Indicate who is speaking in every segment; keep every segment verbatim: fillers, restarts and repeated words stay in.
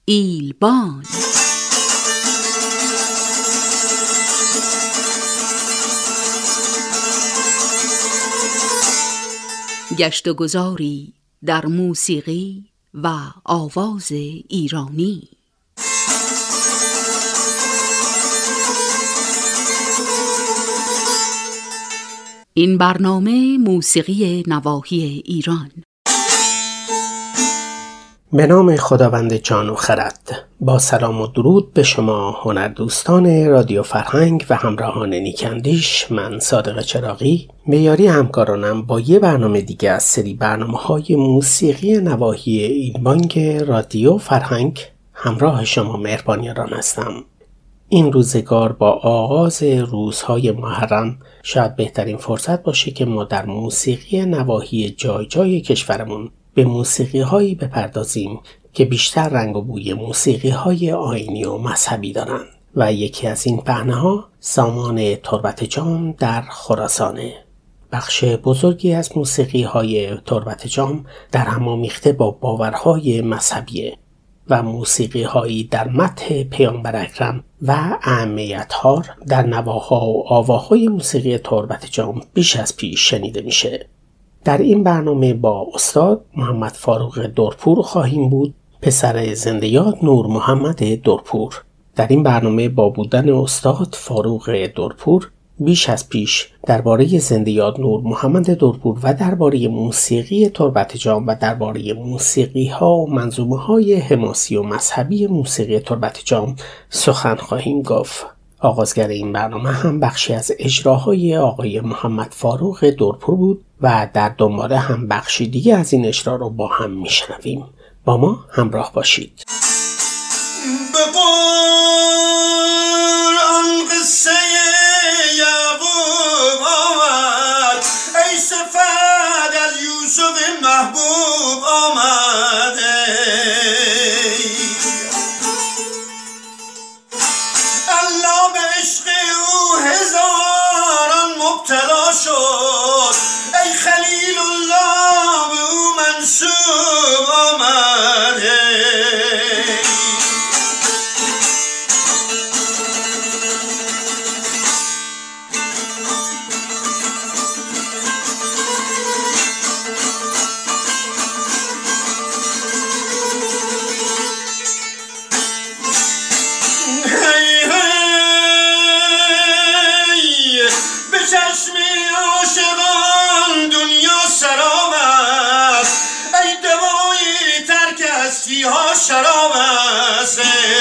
Speaker 1: ایلبان. گشت و گذاری در موسیقی و آواز ایرانی. این برنامه موسیقی نواحی ایران.
Speaker 2: به نام خداوند جان و خرد. با سلام و درود به شما هنردوستان رادیو فرهنگ و همراهان نیکندیش، من صادق چراغی به یاری همکارانم با یه برنامه دیگه از سری برنامه‌های موسیقی نواحی ایلبانگ رادیو فرهنگ همراه شما مهربانیان هستم. این روزگار با آغاز روزهای محرم شاید بهترین فرصت باشه که ما در موسیقی نواحی جای جای کشورمون به موسیقی هایی بپردازیم که بیشتر رنگ و بوی موسیقی های آیینی و مذهبی دارن و یکی از این پهنه ها سامان تربت جام در خراسانه. بخش بزرگی از موسیقی های تربت جام در هم آمیخته با باورهای مذهبیه و موسیقی هایی در مدح پیامبر اکرم و اهمیت‌ها در نواها و آواهای موسیقی تربت جام بیش از پیش شنیده میشه. در این برنامه با استاد محمد فاروق درپور خواهیم بود، پسر زنده‌یاد نور محمد درپور. در این برنامه با بودن استاد فاروق درپور بیش از پیش درباره زنده‌یاد نور محمد درپور و درباره موسیقی تربت جام و درباره موسیقی ها و منظومه های حماسی و مذهبی موسیقی تربت جام سخن خواهیم گفت. آغازگر این برنامه هم بخشی از اجراهای آقای محمد فاروق درپور بود و در دنباله هم بخشی دیگه از این اجرا رو با هم میشنویم. با ما همراه باشید.
Speaker 3: به قرآن قصه یعقوب آمد، ای صفت از یوسف محبوب آمده، الله به عشق او هزاران مبتلا شد، ای خلیل الله به او منسوب آمده. ها شراب است.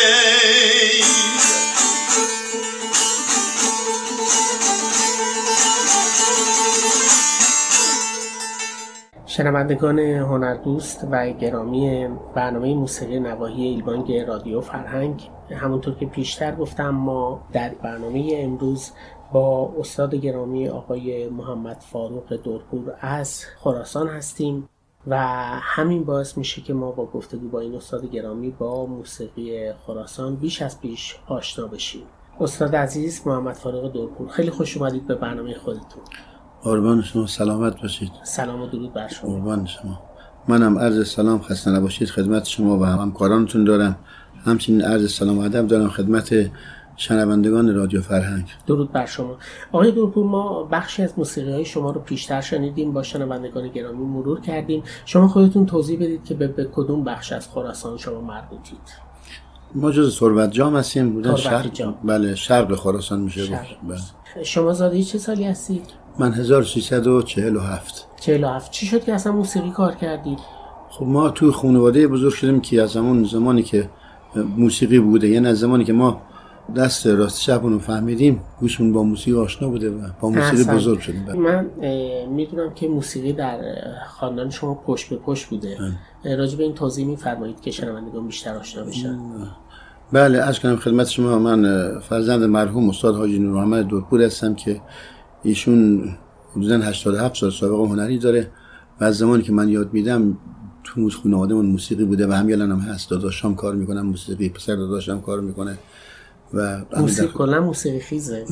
Speaker 2: شنوندگان هنردوست و گرامی برنامه موسیقی نواحی ایلبانگ رادیو فرهنگ، همونطور که پیشتر گفتم ما در برنامه امروز با استاد گرامی آقای محمد فاروق درپور از خراسان هستیم و همین باعث میشه که ما با گفتگو با این استاد گرامی با موسیقی خراسان بیش از پیش آشنا بشیم. استاد عزیز محمد فاروق درپور، خیلی خوش اومدید به برنامه خودتون.
Speaker 4: قربان شما، سلامت باشید.
Speaker 2: سلام و درود بر شما.
Speaker 4: قربان شما. منم عرض سلام خسته نباشید خدمت شما و همکارانتون دارم. همچنین عرض سلام و ادب دارم خدمت شنوندگان رادیو فرهنگ.
Speaker 2: درود بر شما. آقای درپور، ما بخشی از موسیقی های شما رو پیشتر شنیدیم، با شنوندگان گرامی مرور کردیم. شما خودتون توضیح بدید که به, به کدوم بخش از خراسان شما مربوطید؟
Speaker 4: ما جز تربت جام هستیم. بودن
Speaker 2: شرق
Speaker 4: جام. بله، شرق خراسان میشه گفت.
Speaker 2: بله. شما زاده چه سالی هستید؟
Speaker 4: من هزار و سیصد و چهل و هفت.
Speaker 2: چهل و هفت. چی شد که اصلا موسیقی کار کردید؟
Speaker 4: خب ما توی خانواده بزرگ شدیم که از زمان زمانی که موسیقی بوده، یعنی از زمانی که ما دست راست چپونو فهمیدیم گوشمون با موسیقی آشنا بوده و با موسیقی بزرگ شدیم.
Speaker 2: من میدونم که موسیقی در خاندان شما پشت به پشت بوده. راجع به این توضیح میفرمایید که شنوندگان بیشتر آشنا بشن.
Speaker 4: بله، عرض کنم خدمت شما، من فرزند مرحوم استاد حاجی نور محمد درپور هستم که ایشون حدوداً هشتاد و هفت سال سابقه هنری داره و از زمانی که من یاد میدم تو خانواده‌مون موسیقی بوده و همین الان هم هست. داداشم کار میکنن موسیقی، پسر داداشم کار میکنه و
Speaker 2: موسیقی کلا موسیقی خیزه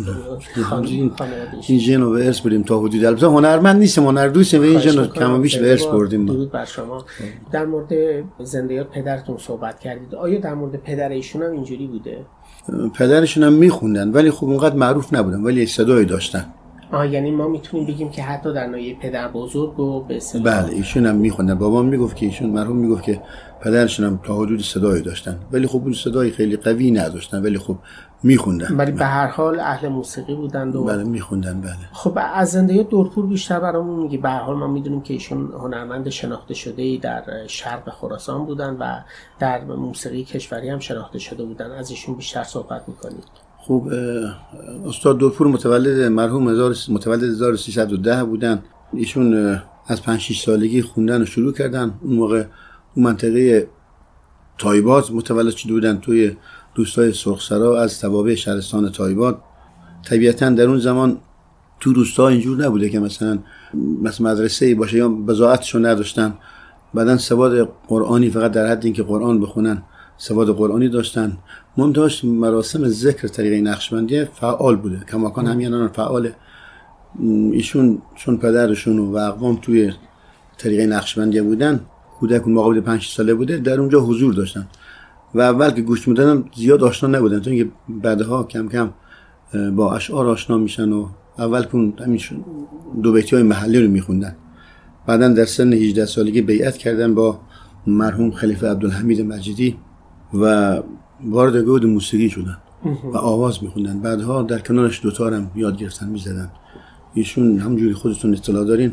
Speaker 4: این ژن رو به ارث بردیم تا حدودی. البته هنرمند نیستیم، هنردوستیم و این ژن رو کم و بیش به ارث بردیم.
Speaker 2: درود بر شما. در مورد زنده یاد پدرتون صحبت کردید، آیا در مورد پدر ایشون هم اینجوری بوده؟
Speaker 4: پدرشون هم میخوندن ولی خب اونقدر معروف نبودن، ولی صدایی داشتن.
Speaker 2: آه یعنی ما میتونیم بگیم که حتی در نایه پدر بزرگ و به اصطلاح
Speaker 4: بله ایشون هم میخوندن. بابام میگفت که ایشون مرحوم میگفت که پدرشون هم تا حدود صدایی داشتن ولی خب اون صدای خیلی قوی نداشتن، ولی خب میخوندن.
Speaker 2: ولی به هر حال اهل موسیقی بودند و
Speaker 4: بله میخوندن. بله
Speaker 2: خب از زنده یاد دورپور بیشتر برامون میگی. به هر حال ما میدونیم که ایشون هنرمند شناخته شده‌ای در شرق خراسان بودن و در موسیقی کشوری هم شناخته شده بودن. از ایشون بیشتر صحبت میکنید.
Speaker 4: خب استاد دورپور متولد مرحوم متولد هزار و سیصد و ده بودن. ایشون از پنج شش سالگی خوندن رو شروع کردن. اون موقع اون منطقه تایبات متولد شده بودن، توی روستای سرخسرا از توابع شهرستان تایبات. طبیعتاً در اون زمان تو روستا اینجور نبوده که مثلا مثلا مدرسه‌ای باشه یا بضاعتشو نداشتن. بعدن سواد قرآنی فقط در حد اینکه قرآن بخونن سواد قرآنی داشتن. منتهاش مراسم ذکر طریق نقشبندی فعال بوده، کماکان همین الان فعاله. ایشون چون پدرشون و اقوام توی طریق نقشبندی بودن، کودک اون موقع پنج ساله بوده، در اونجا حضور داشتن و اول که گوش میدادن زیاد آشنا نبودن، تا اینکه بعدها کم کم با اشعار آشنا میشن و اول که همین دو بیتی‌های محلی رو میخوندن. بعدن در سن هجده سالگی بیعت کردن با مرحوم خلیفه عبدالحمید مجیدی و وارد گود موسیقی شدن و آواز میخوندن. بعدها در کنارش دوتار هم یاد گرفتن میزدن. ایشون همونجوری خودتون اطلاع دارین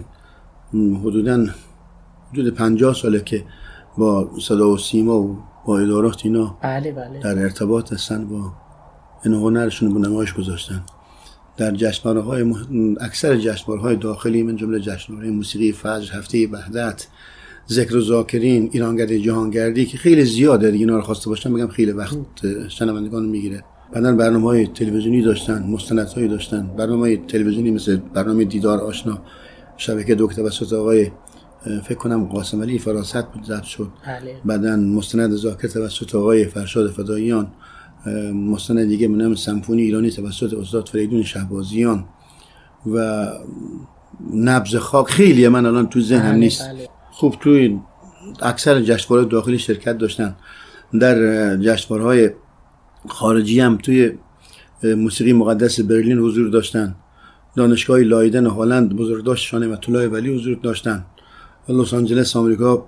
Speaker 4: حدوداً حدود پنجاه ساله که با صدا و سیما و با ادارات اینا
Speaker 2: بله بله.
Speaker 4: در ارتباط هستن، با این هنرشون به نمایش گذاشتن. در جشنواره‌های مح... اکثر جشنواره‌های داخلی من جمله جشنواره موسیقی فجر، هفته وحدت، ذکر و ذاکرین، ایرانگرد جهانگردی که خیلی زیاده دیگه، اینا رو خواسته باشم بگم خیلی وقت شنوندگان میگیره. بعدن برنامه‌های تلویزیونی داشتن، مستندهایی داشتن، برنامه‌های تلویزیونی مثل برنامه دیدار آشنا شبکه دو توسط آقای فکر کنم قاسم علی فراست بود ضبط شد.
Speaker 2: بله.
Speaker 4: بعدن مستند ذاکر توسط آقای فرشاد فداییان، مستند دیگه به نام سمفونی ایرانی توسط استاد فریدون شهبازیان و نبض خاک. خیلی من الان تو ذهنم
Speaker 2: بله
Speaker 4: نیست.
Speaker 2: بله.
Speaker 4: خوب توی اکثر جشنواره‌های داخلی شرکت داشتن. در جشنواره‌های خارجی هم توی موسیقی مقدس برلین حضور داشتن. دانشگاه لایدن هلند بزرگداشت نعمت الله ولی حضور داشتن. لس آنجلس آمریکا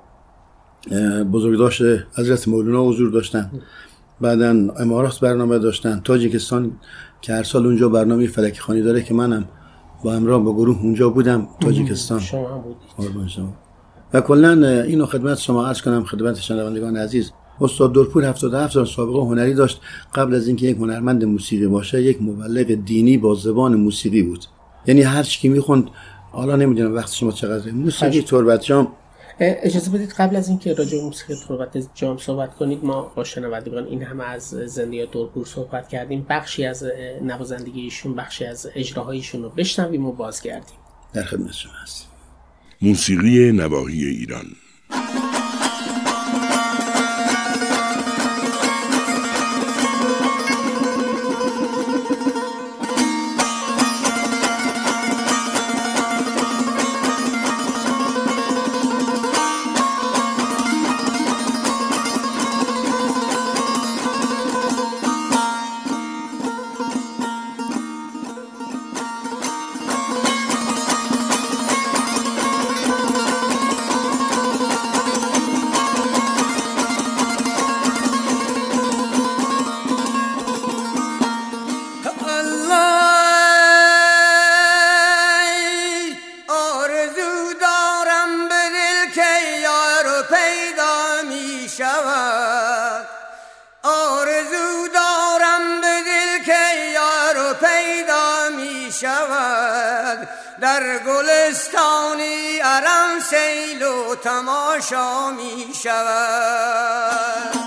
Speaker 4: بزرگداشت حضرت مولانا حضور داشتن. بعدن امارات برنامه داشتن. تاجیکستان که هر سال اونجا برنامه فلکی خوانی داره که منم با همراه با گروه اونجا بودم تاجیکستان.
Speaker 2: شما هم بودید.
Speaker 4: و کلا اینو خدمت شما عرض کنم، خدمت شنوندگان عزیز، استاد دورپور هفتاد و هفت سال سابقه هنری داشت. قبل از اینکه یک هنرمند موسیقی باشه یک مبلغ دینی با زبان موسیقی بود. یعنی هر چی که میخوند، حالا نمیدونم وقت شما چقدره، موسیقی تربت جام.
Speaker 2: اجازه بدید قبل از اینکه راجع به موسیقی تربت جام صحبت کنید، ما با شنوندگان این همه از زنده یاد دورپور صحبت کردیم، بخشی از نوازندگی ایشون، بخشی از اجراهایشون رو بشنویم و بازگردیم.
Speaker 4: در خدمت شما هستیم.
Speaker 5: موسیقی نواحی ایران.
Speaker 3: در گلستانی ارم سیل و تماشا می شود.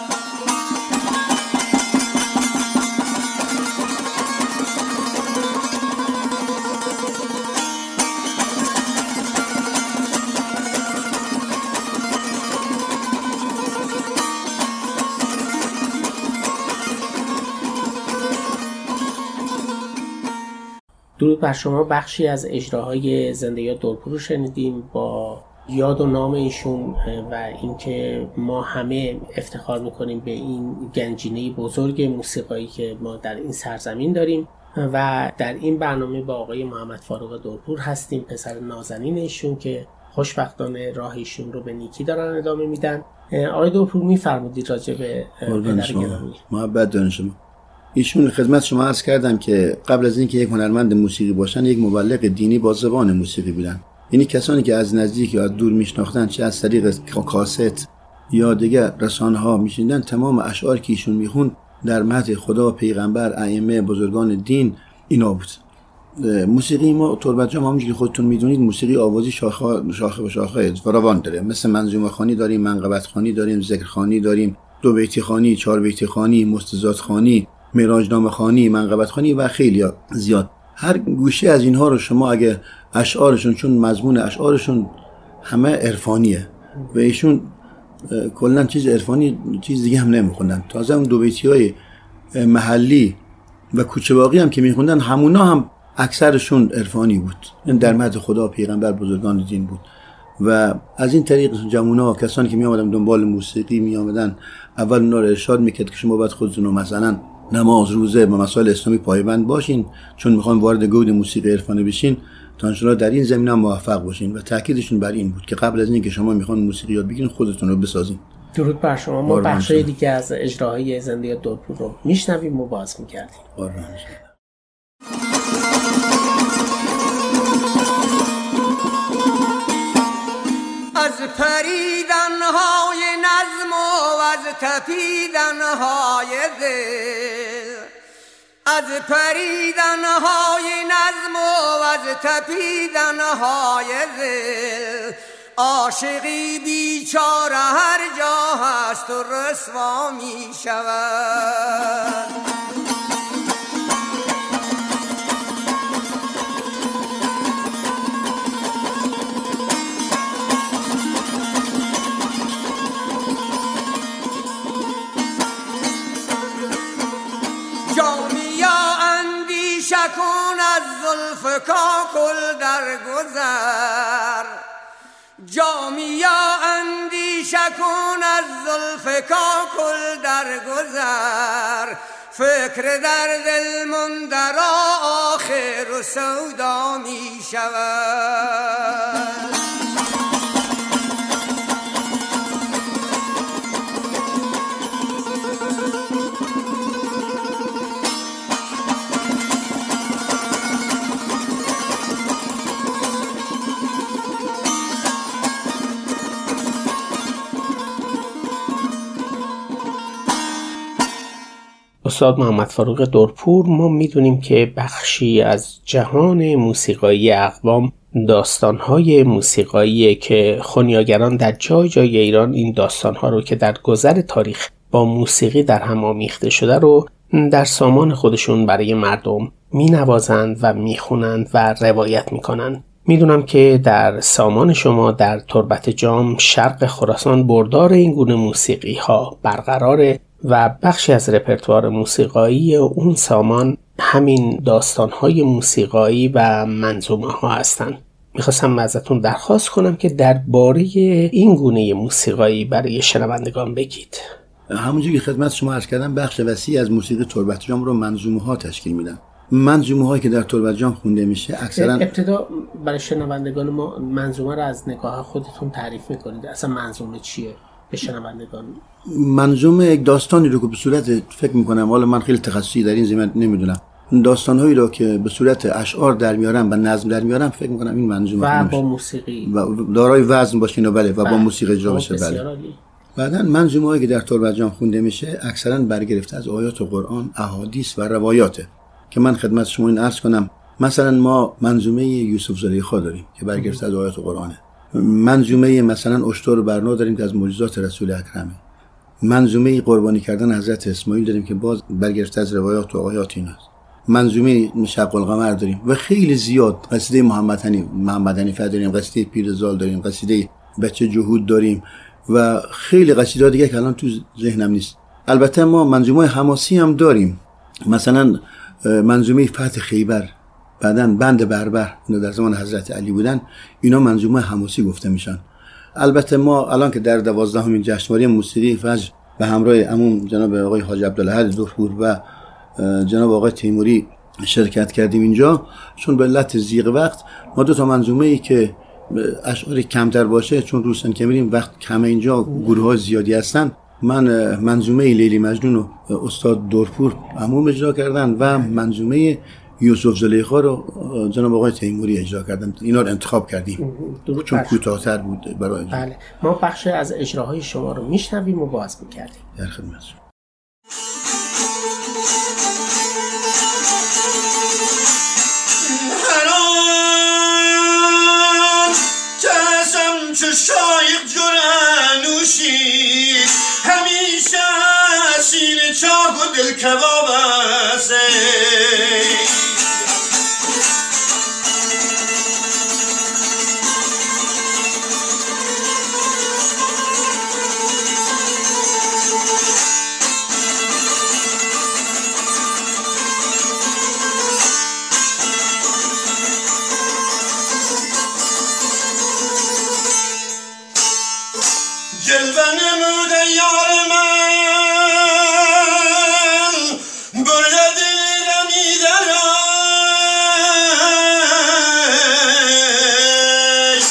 Speaker 2: درود بر شما. بخشی از اجراهای زنده یاد دورپور رو شنیدیم با یاد و نام ایشون و اینکه ما همه افتخار میکنیم به این گنجینه بزرگ موسیقایی که ما در این سرزمین داریم و در این برنامه با آقای محمد فاروق دورپور هستیم، پسر نازنین ایشون که خوشبختانه راه ایشون رو به نیکی دارن ادامه میدن. آقای دورپور میفرمودید راجع به پدر گرامی.
Speaker 4: محبت دارن شما. ایشون خدمت شما عرض کردم که قبل از اینکه یک هنرمند موسیقی باشن یک مبلغ دینی با زبان موسیقی بودن. یعنی کسانی که از نزدیک یا از دور میشناختن، چه از طریق کاست یا دیگر رسانه‌ها میشنیدن، تمام اشعار که ایشون میخوند در مدح خدا، پیغمبر، ائمه، بزرگان دین اینا بود. موسیقی ما تربت جام همونجوری که خودتون میدونید موسیقی آوازی شاخه شاخه به شاخه فراوان داره. مثل منظومه خوانی داریم، منقبت خوانی داریم، ذکر خوانی داریم، دو بیتی خوانی، چهار بیتی خوانی، مستزاد خوانی، معراجنامه خوانی، منقبت خوانی و خیلی زیاد. هر گوشه از اینها رو شما اگه اشعارشون، چون مضمون اشعارشون همه عرفانیه و ایشون کلا چیز عرفانی چیز دیگه هم نمیخوندن. تازه اون دو بیتی‌های محلی و کوچه باقی هم که میخوندن همونا هم اکثرشون عرفانی بود، این در مدح خدا، پیغمبر، بزرگان دین بود. و از این طریق جوونا، کسانی که می آمدن دنبال موسیقی می آمدن، اول اونا رو ارشاد میکرد که شما باید خودتون رو مثلا نماز، روزه و مسائل اسلامی پایبند باشین، چون میخوان وارد گود موسیقی عرفانی بشین تا انشالله در این زمینه موفق باشین. و تاکیدشون بر این بود که قبل از اینکه شما میخوان موسیقی یاد بگیرین خودتون رو بسازین.
Speaker 2: درود بر شما. ما بخشای دیگه از اجراهای زنده یاد دورپور رو میشنویم و باز میکردیم.
Speaker 3: از پریدنهای نظم و از تپیدنهای دل، از پریدنهای نظم و از تپیدنهای دل، عاشقی بیچاره هر جا هست و رسوا می شود. کن از زلف کاکل در گذر، جامیا اندیشه کن از زلف کاکل در گذر، فکر در دل مندر آخر و سودا می شود.
Speaker 2: استاد محمد فاروق دورپور، ما میدونیم که بخشی از جهان موسیقایی اقوام داستانهای موسیقایی که خونیاگران در جای جای ایران این داستانها رو که در گذر تاریخ با موسیقی در هم آمیخته شده رو در سامان خودشون برای مردم مینوازند و میخونند و روایت میکنند. میدونم که در سامان شما در تربت جام شرق خراسان بردار این گونه موسیقی ها برقراره و بخشی از رپرتوار موسیقایی اون سامان همین داستان‌های موسیقایی و منظومه ها هستن. میخواستم ازتون درخواست کنم که درباره این گونه موسیقایی برای شنوندگان بگید.
Speaker 4: همونجوری که خدمت شما عرض کردم بخش وسیع از موسیقی تربت جام رو منظومه ها تشکیل میدن. منظومه هایی که در تربت جام خونده میشه اکثرا
Speaker 2: ابتدا برای شنوندگان ما منظومه رو از نگاه خودتون تعریف میکنید. اصلا منظومه چیه به شنوندگان؟
Speaker 4: منظومه یک داستانی رو که به صورت فکر میکنم، حالا من خیلی تخصصی در این زمینه نمیدونم، داستانهایی رو که به صورت اشعار در میارم و نظم در میارم فکر میکنم این منظومه
Speaker 2: و با موسیقی
Speaker 4: و دارای وزن باشه و بله و با موسیقی اجرا بشه. بله. بعدن منظومه هایی که در تربت جام خونده میشه اکثرا برگرفته از آیات قرآن، احادیث و روایاته که من خدمت شما این عرض کنم. مثلا ما منظومه یوسف زلیخا داریم که برگرفته از آیات قرآنه. منظومه مثلا اشتر برنا داریم که از معجزات رسول اکرمه. منظومه قربانی کردن حضرت اسماعیل داریم که باز برگرفته از روایات و آیات ایناست. منظومه شق القمر داریم و خیلی زیاد. قصیده محمد حنیف محمد حنیفه داریم، قصیده پیرزال داریم، قصیده بچه جهود داریم و خیلی قصیده دیگه که الان تو ذهنم نیست. البته ما منظومه حماسی هم داریم، مثلا منظومه فتح خیبر بعداً بند بربر اینا در زمان حضرت علی بودن، اینا منظومه حماسی گفته میشن. البته ما الان که در دوازدهمین جشنواره موسیقی فجر به همراه عموم جناب آقای حاج عبدالاحد دورپور و جناب آقای تیموری شرکت کردیم اینجا، چون به علت ضیق وقت ما دو تا منظومه ای که اشعاری کمتر باشه، چون روزن که میریم وقت کمه اینجا گروه ها زیادی هستن، من منظومه لیلی مجنون رو استاد دورپور عموم اجرا کردن و منظومه یوسف زلیخا رو جناب آقای تیموری اجرا کردن. اینا رو انتخاب کردیم چون کوتاه‌تر بود برای اجرا.
Speaker 2: بله، ما بخش از اجراهای شما رو میشنویم و باز میکردیم.
Speaker 4: در خدمت شما.
Speaker 6: شایق جرانوشی همیشه سینه چاک و دل کباب است. جلوه نمود یار من برده دلم ایدرای،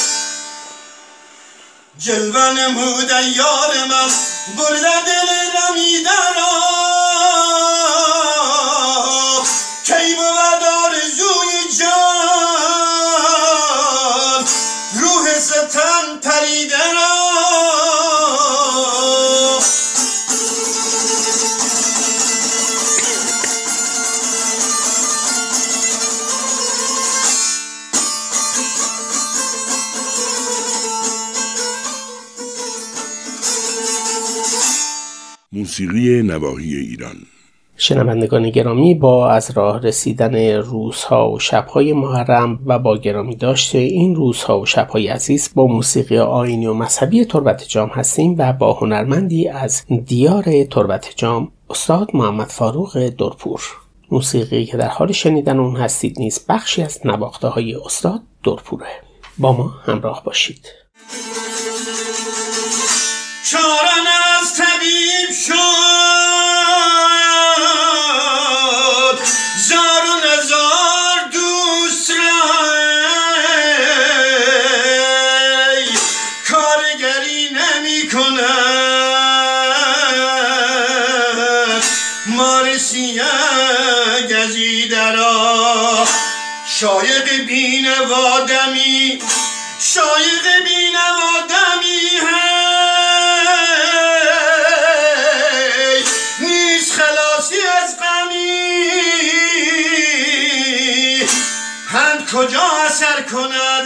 Speaker 6: جلوه نمود یار من برده دلم ایدرای، کی بود آرزوی جان روح ستم پریده را.
Speaker 5: موسیقی نواحی ایران.
Speaker 2: شنوندگان گرامی، با از راه رسیدن روزها و شبهای محرم و با گرامی داشته این روزها و شبهای عزیز با موسیقی آیینی و مذهبی تربت جام هستیم و با هنرمندی از دیار تربت جام، استاد محمد فاروق دورپور. موسیقی که در حال شنیدن اون هستید نیز بخشی از نواخته های استاد دورپوره. با ما همراه باشید.
Speaker 6: چارن از طبیب شد زار و نزار دوست رای، کارگری نمی کند مارسیه گزیده را، شایق بینوادمی شایق بینوادمی هست کجا اثر کند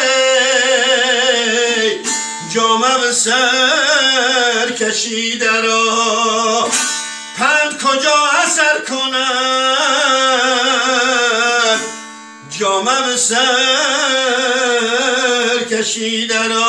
Speaker 6: جامم سر کشیده را، پند کجا اثر کند جامم سر کشیده را.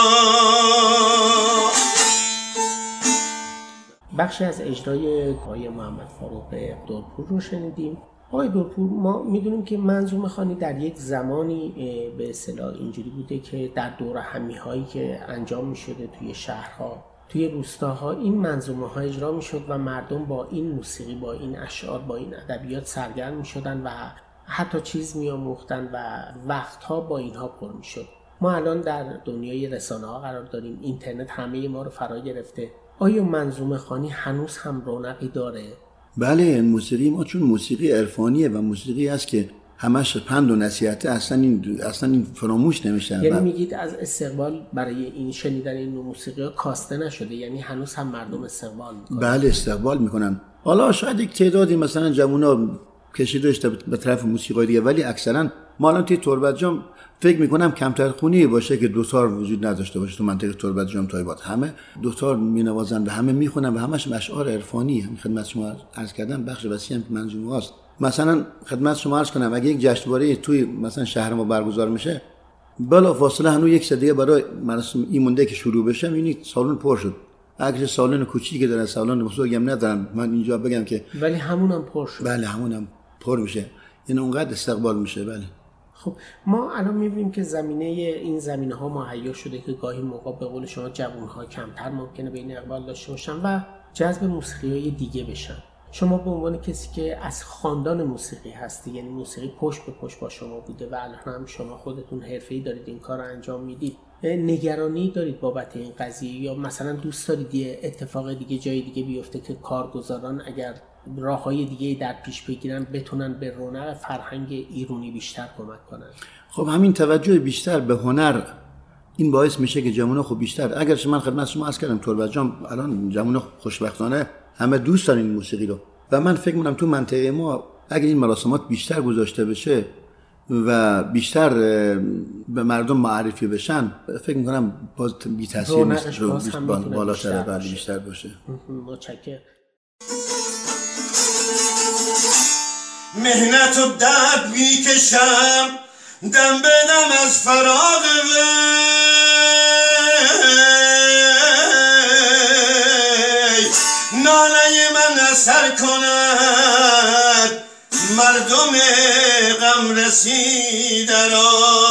Speaker 2: بخشی از اجرای آقای محمد فاروق دورپور رو شنیدیم. آقای دورپور، ما میدونیم که منظومه خوانی در یک زمانی به اصطلاح اینجوری بوده که در دوره همی‌هایی که انجام می‌شده توی شهرها، توی روستاها، این منظومه ها اجرا می‌شد و مردم با این موسیقی، با این اشعار، با این ادبیات سرگرم می‌شدن و حتی چیز می‌آموختن و وقت‌ها با اینها پر می‌شد. ما الان در دنیای رسانه‌ها قرار داریم، اینترنت همه ما رو فرا گرفته. آیا منظومه خوانی هنوز هم رونقی داره؟
Speaker 4: بله، موسیقی ما چون موسیقی عرفانیه و موسیقی است که همش پند و نصیحته، اصلا این اصلا این فراموش نمیشه.
Speaker 2: یعنی میگید از استقبال برای این شنیدن این موسیقی کاسته نشده، یعنی هنوز هم مردم استقبال میکنن؟
Speaker 4: بله، استقبال میکنن. حالا شاید یک تعدادی مثلا جوونا کشیده شده به طرف موسیقی دیگه، ولی اکثرا ما الان توی تربت جام فکر میکنم کمتر خونی باشه که دوتار وجود نداشته باشه تو منطقه تربت جام تایبات. همه دوتار مینوازن و همه میخونن و همش اشعار عرفانی. هم خدمت شما عرض کردم بخش وسیع منظومه هاست. مثلا خدمت شما عرض کنم اگه یک جشنواره توی مثلا شهر ما برگزار میشه، بلا فاصله هنوز یک سده برای مراسم این مونده که شروع بشه، میبینید سالن پر شد. اگه سالن کوچیکی که دارن، سالن بزرگی هم ندارن، من اینجا بگم که
Speaker 2: ولی همونم پر شد.
Speaker 4: بله، همونم پر میشه، یعنی اونقدر استقبال میشه. بله
Speaker 2: خب ما الان می‌بینیم که زمینه این زمینه‌ها مهیا شده که گاهی موقع به قول شما جوان‌ها کمتر ممکنه به این اقبال داشته باشن و جذب موسیقی‌های دیگه بشن. شما به عنوان کسی که از خاندان موسیقی هستی، یعنی موسیقی پشت به پشت با شما بوده و الان هم شما خودتون حرفه‌ای دارید این کار رو انجام میدید، نگرانی دارید بابت این قضیه یا مثلا دوست دارید یه اتفاق دیگه جای دیگه بیفته که کارگزاران اگر راه‌های دیگه در پیش بگیرن بتونن به رونق فرهنگ ایرانی بیشتر کمک کنن؟
Speaker 4: خب همین توجه بیشتر به هنر این باعث میشه که جوونا خب بیشتر، اگر من خدمت شما عرض کردم تربت جان الان جوونا خوشبختانه همه دوست دارن این موسیقی رو و من فکر می‌کنم تو منطقه ما اگر این مراسمات بیشتر گذاشته بشه و بیشتر به مردم معرفی بشن، فکر می‌کنم باز بی تاثیر نیست، بالاتر و بیشتر باشه.
Speaker 2: متشکرم.
Speaker 6: مهنت و درد میکشم دم به دم از فراق وی، ناله من اثر کند مردم غم رسیده را.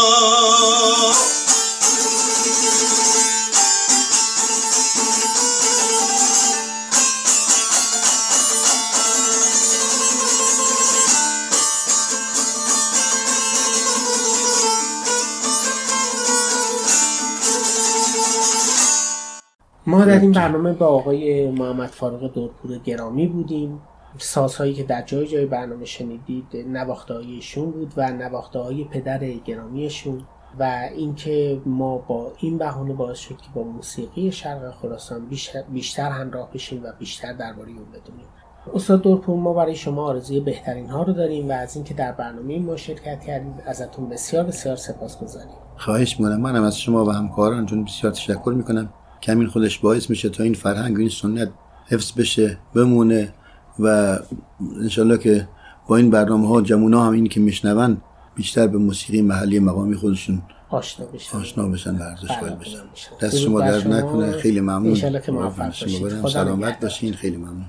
Speaker 2: ما در این برنامه با آقای محمد فاروق دورپور گرامی بودیم. سازهایی که در جای جای برنامه شنیدید نواخته‌های ایشون بود و نواخته‌های پدر گرامیشون و اینکه ما با این بهانه باعث شد که با موسیقی شرق خراسان بیشتر, بیشتر همراه بشیم و بیشتر درباره اون بدونیم. استاد دورپور، ما برای شما آرزوی بهترین ها رو داریم و از اینکه در برنامه ما شرکت کردید ازتون بسیار بسیار سپاسگزاریم.
Speaker 4: خواهش می‌کنم. منم از شما و همکارانتون بسیار تشکر می‌کنم که همین خودش باعث میشه تا این فرهنگ و این سنت حفظ بشه، بمونه و انشالله که با این برنامه ها جوونا هم این که میشنون بیشتر به موسیقی محلی مقامی خودشون
Speaker 2: آشنا بشن
Speaker 4: آشنا بشن و ارزش قائل بشن. دست شما درد نکنه. خیلی ممنون.
Speaker 2: انشالله که موفق باشید.
Speaker 4: سلامت باشین. خیلی ممنون.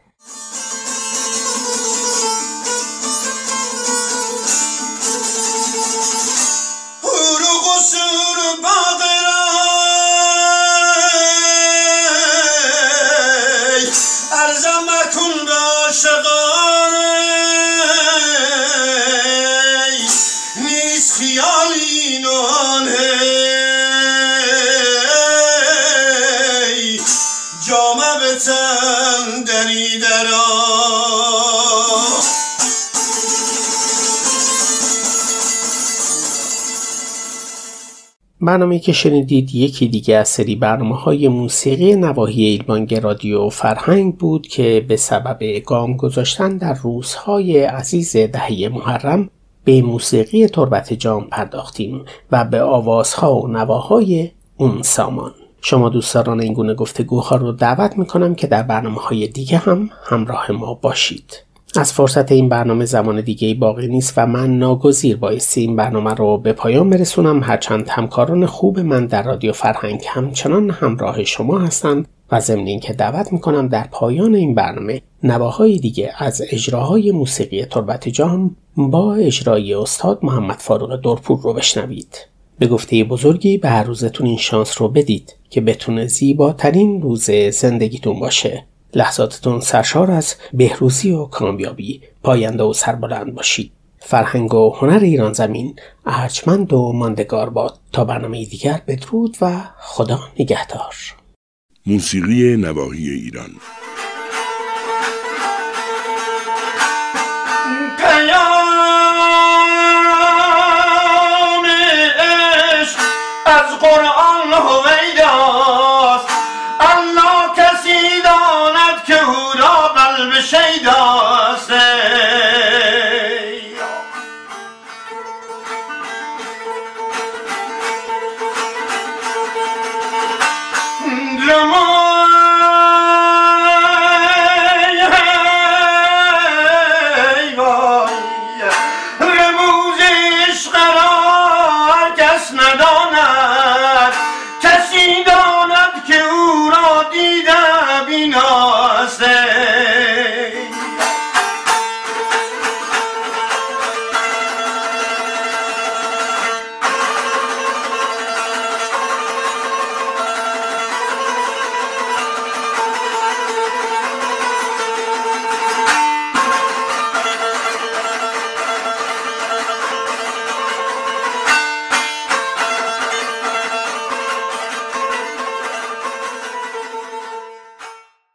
Speaker 2: برنامه‌ای که شنیدید یکی دیگه از سری برنامه‌های موسیقی نواحی ایلبانگ رادیو فرهنگ بود که به سبب گام گذاشتن در روزهای عزیز دهه محرم به موسیقی تربت جام پرداختیم و به آوازها و نواهای اون سامان. شما دوستداران این گونه گفتگوها رو دعوت میکنم که در برنامه‌های دیگه هم همراه ما باشید. از فرصت این برنامه زمان دیگه‌ای باقی نیست و من ناگزیر بایستی این برنامه رو به پایان برسونم، هرچند همکاران خوب من در رادیو فرهنگ همچنان همراه شما هستند و ضمن اینکه دعوت میکنم در پایان این برنامه نواهای دیگه از اجراهای موسیقی تربت جام با اجرای استاد محمد فاروق دورپور رو بشنوید. به گفته بزرگی به هر روزتون این شانس رو بدید که بتونه زیباترین روز زندگیتون باشه. لحظاتتون سرشار از بهروزی و کامیابی، پاینده و سربلند باشید. فرهنگ و هنر ایران زمین ارجمند و ماندگار باد. تا برنامه دیگر بدرود و خدا نگهدار.
Speaker 5: موسیقی نواحی ایران.
Speaker 6: پیام عشق از قرآن هویداست، الله کسی داند که او را قلب شیداست.